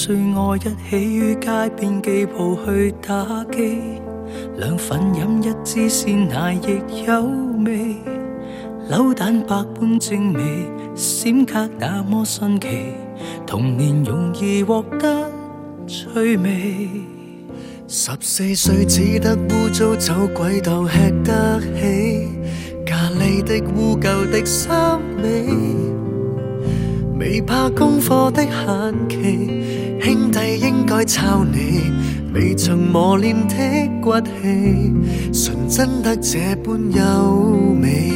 歲我一起於街邊機鋪去打機，兩份飲一支鮮奶亦有味，扭蛋百般精美，閃卡那麼新奇，童年容易獲得趣味。 14歲只得污糟走鬼當吃得起，咖喱的污舊的衫尾，未怕功課的限期，兄弟應該抄你未曾磨練的骨氣，純真得這般優美。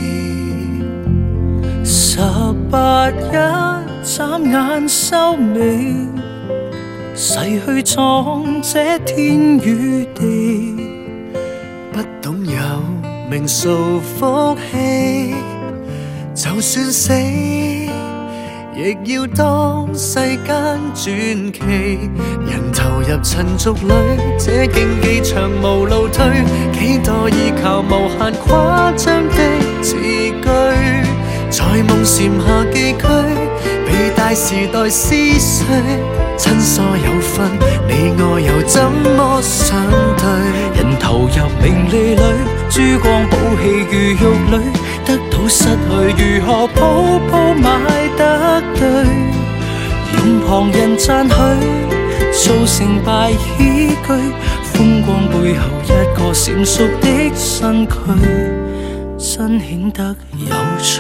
18一眨眼收尾，逝去闖這天與地， 不懂有名數福氣，就算死亦要當世間傳奇。人投入塵俗裏，這競技場無路退，幾多依靠無限誇張的字句，在夢禪下寄居，被大時代撕碎，親疏有分，你我又怎麼相對？ 人投入名利裏，珠光寶氣如玉裏，得到失去如何鋪鋪買得對？用旁人讚許做成敗依據，風光背後一個閃縮的身軀，真顯得有趣。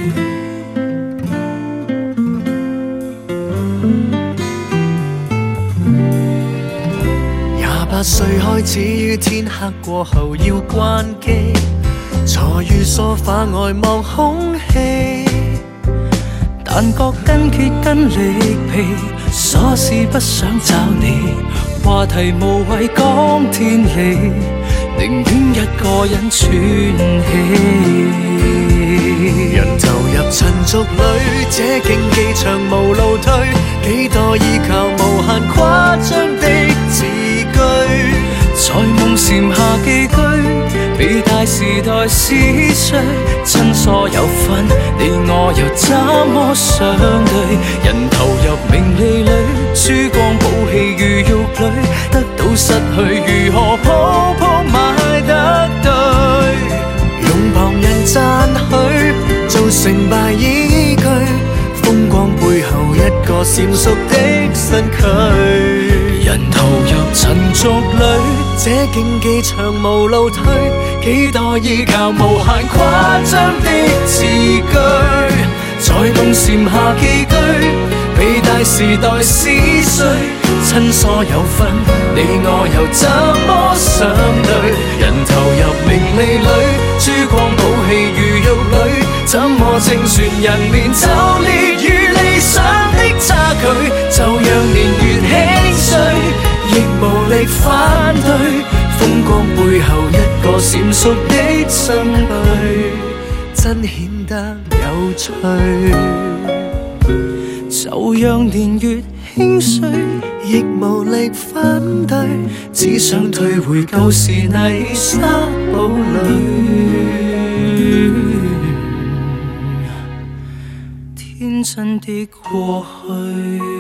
18歲開始於天黑過後要關機，坐於梳化外望空氣， 但覺筋竭筋力疲，瑣事不想找你，話題無謂講天理，寧願一個人喘氣。 人投入塵俗裏，這競技場無路退，幾多依靠無限誇張的字句， 在夢禪下寄居，被大時代撕碎，親疏有分，你我又怎麼相對？人投入名利裏，珠光寶氣如玉裏，得到失去如何鋪鋪買得對？ 用旁人讚許做成敗依據，風光背後一個閃縮的身軀。 人投入塵俗裏， 這競技場無路退，幾多依靠無限誇張的字句，在夢禪下寄居，被大時代撕碎，親疏有分，你我又怎麼相對？人投入名利裏，珠光寶氣如玉裏，怎麼正算人面就列與理想的差距？就讓年月輕碎，亦無力反對，風光背後一個閃縮的身軀，真顯得有趣。 就讓年月輕碎， 亦無力反對，只想退回舊時泥沙堡裏， 天真的過去。